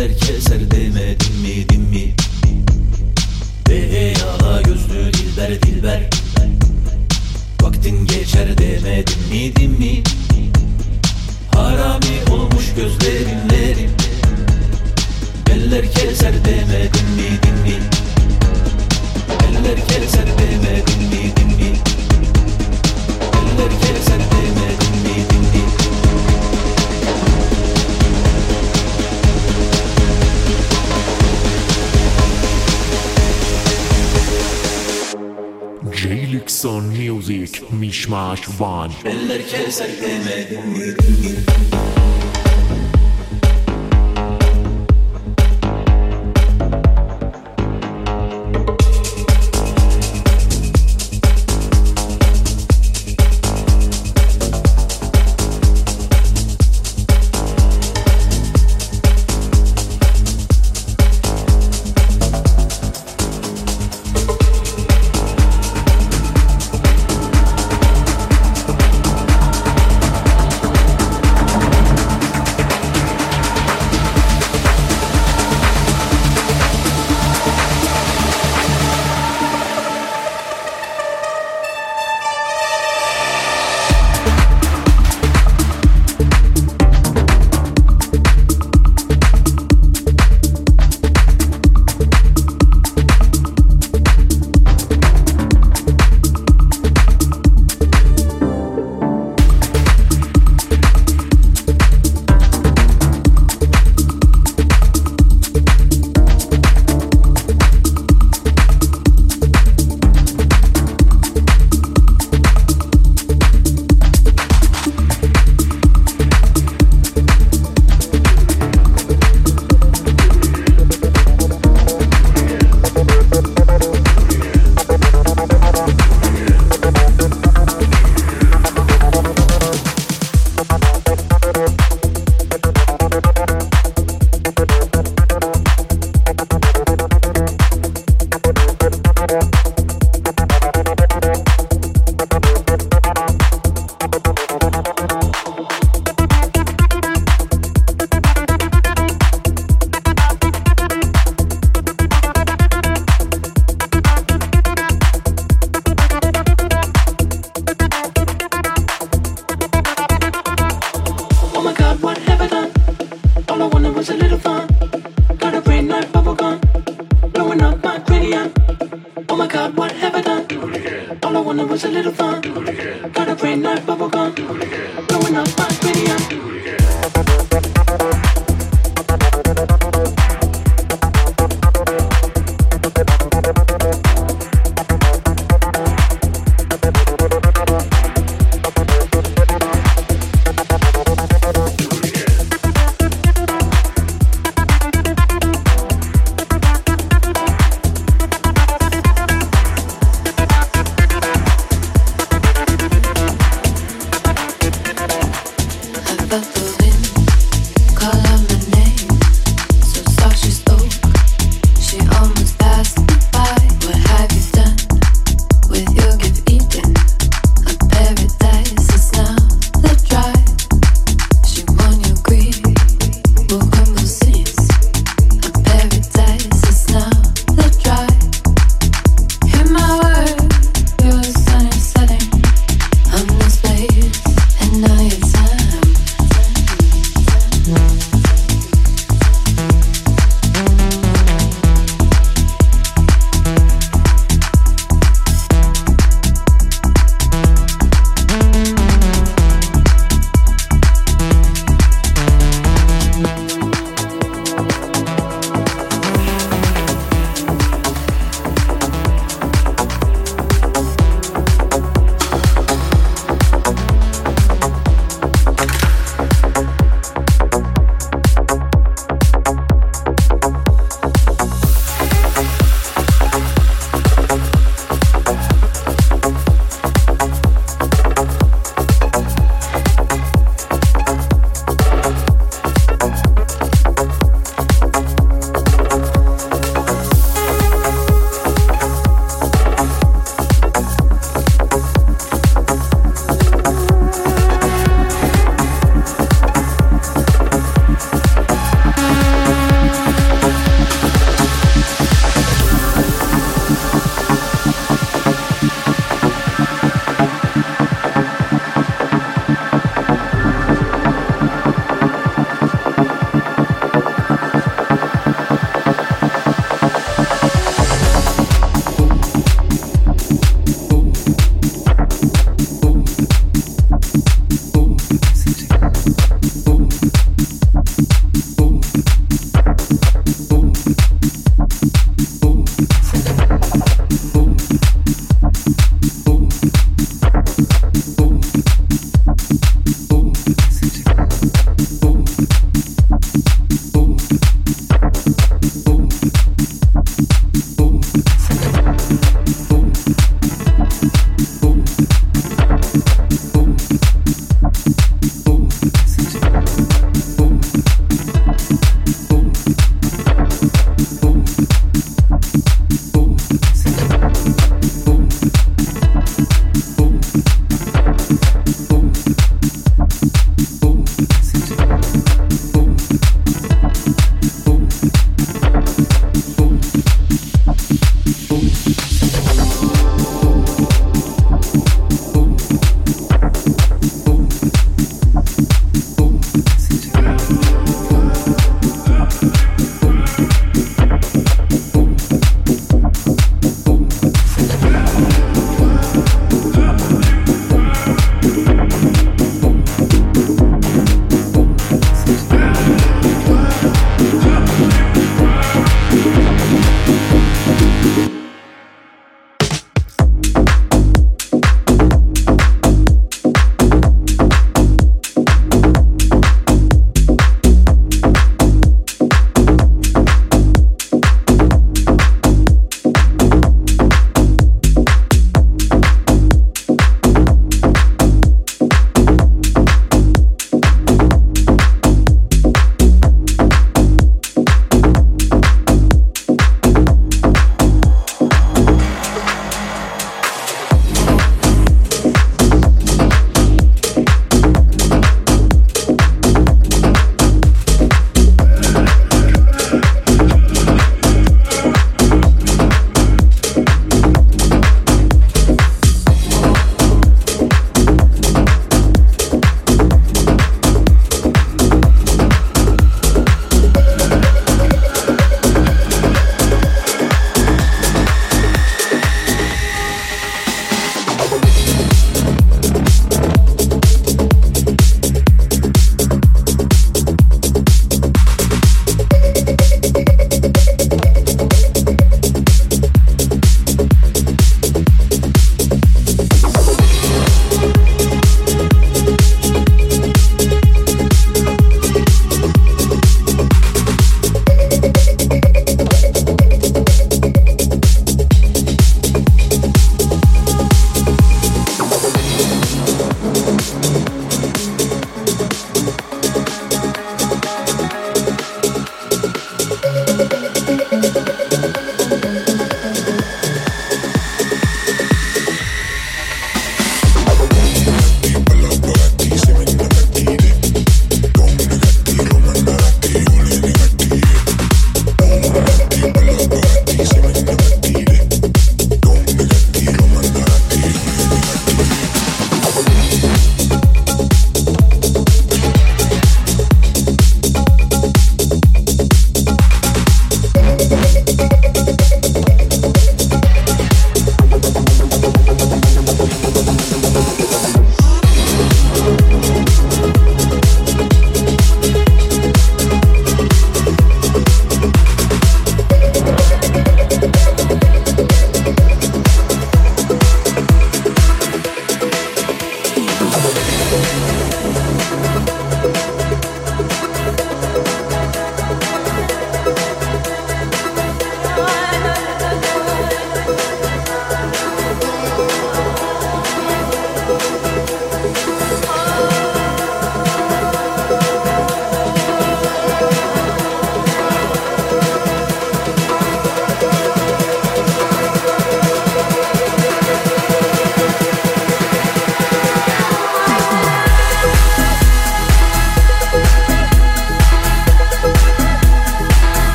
Eller keser demedim mi din mi? Yala gözlü dilber dilber, vaktin geçer demedim mi din mi? Harami olmuş gözlerim, eller keser demedim mi din mi? Eller keser demedim mi din mi? Eller keser demedim mi din mi? J-Lix on Music, Mishmash One. Eller keser demedim mi din mi?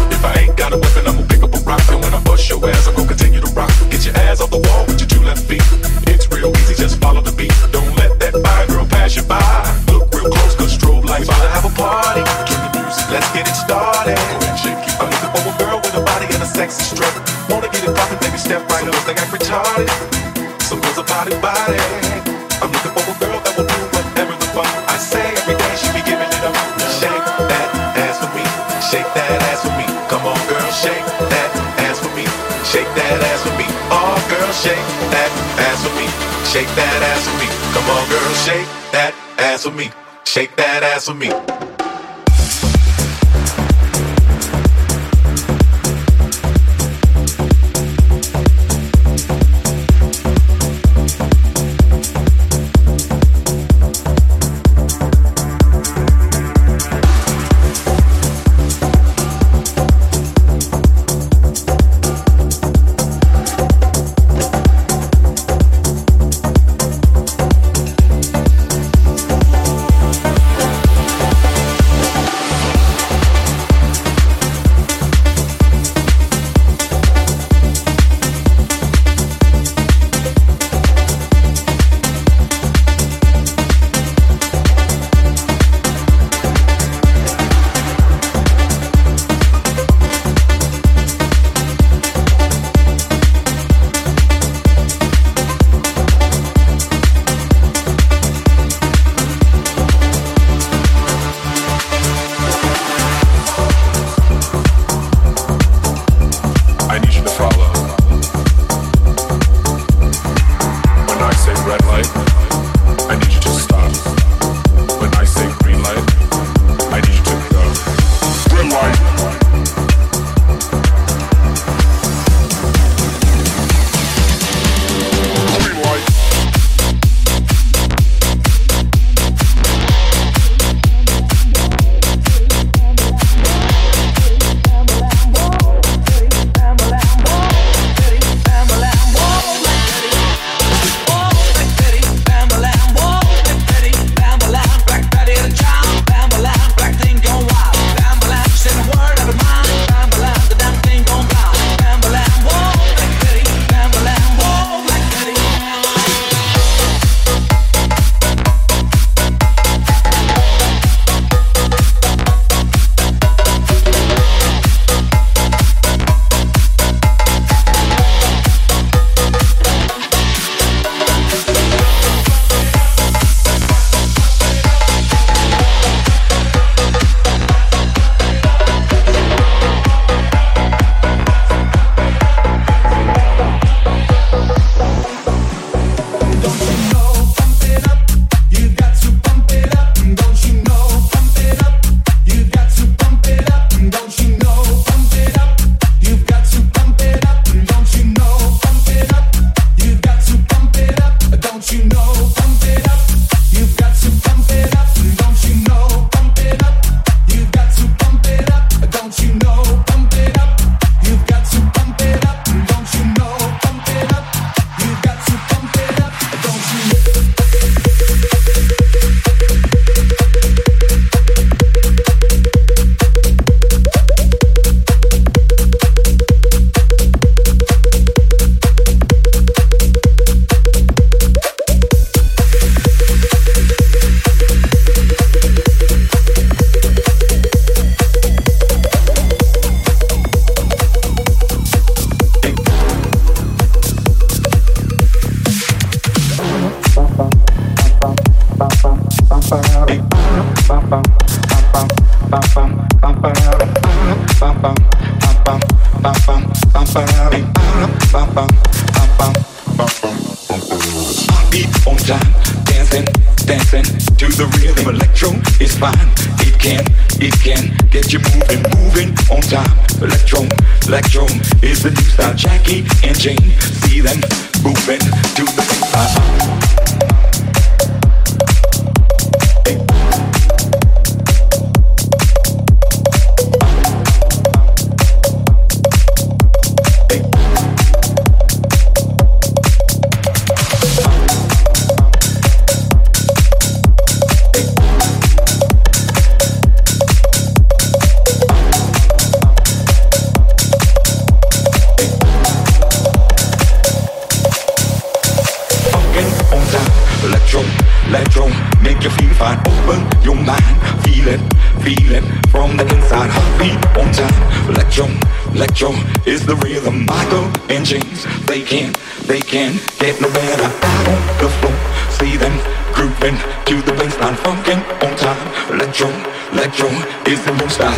If I ain't got a weapon, I'm gonna pick up a rock. And when I bust your ass, I'm gonna continue to rock. Get your ass off the wall with your two left feet. It's real easy, just follow the beat. Don't let that fine girl pass you by. Look real close, cause strobe lights about to have a party. Turn the music, let's get it started. I'm looking for a girl with a body and a sexy strut. Wanna get it poppin', baby, step right up. They act retarded. Some girls are body. I'm looking for a girl that will do whatever the fuck I say. Every day she be giving it up. Shake that ass for me. Shake that ass for me. Come on, girl, shake that ass for me. Shake that ass for me. Oh, girl, shake that ass for me. Shake that ass for me. Come on, girl, shake that ass for me. Shake that ass for me. Beat on time, dancing to the rhythm. Electro is fine. It can get you moving on time. Electro is the new style. Jackie and Jane, see them moving to the Electro is the rhythm. Michael and James, they can't get no better. Out on the floor, see them grooving to the baseline, funkin' on time. Electro is the new style.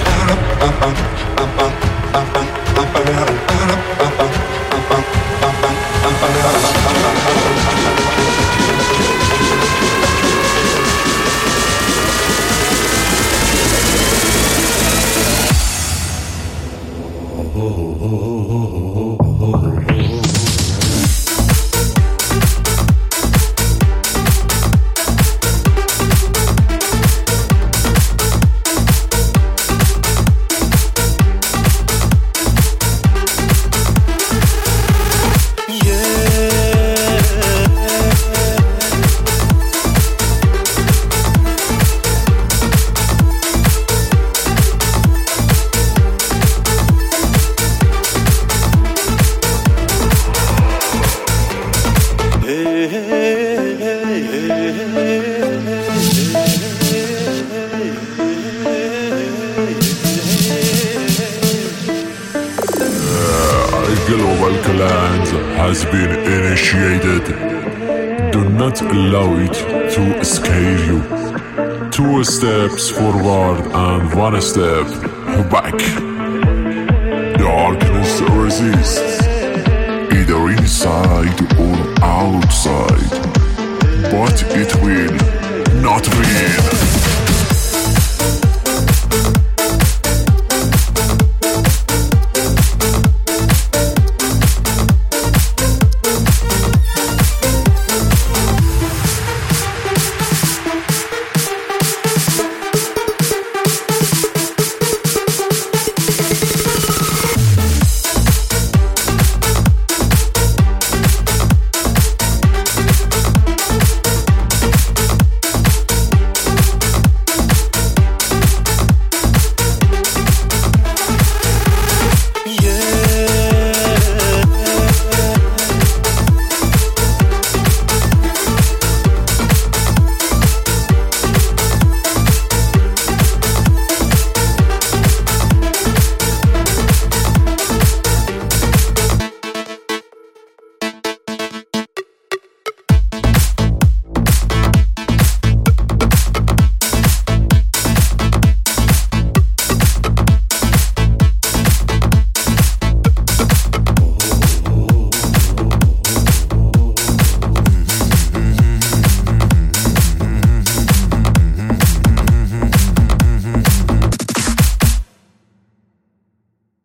Has been initiated. Do not allow it to scare you. 2 steps forward and 1 step back. Darkness resists, either inside or outside, but it will not win.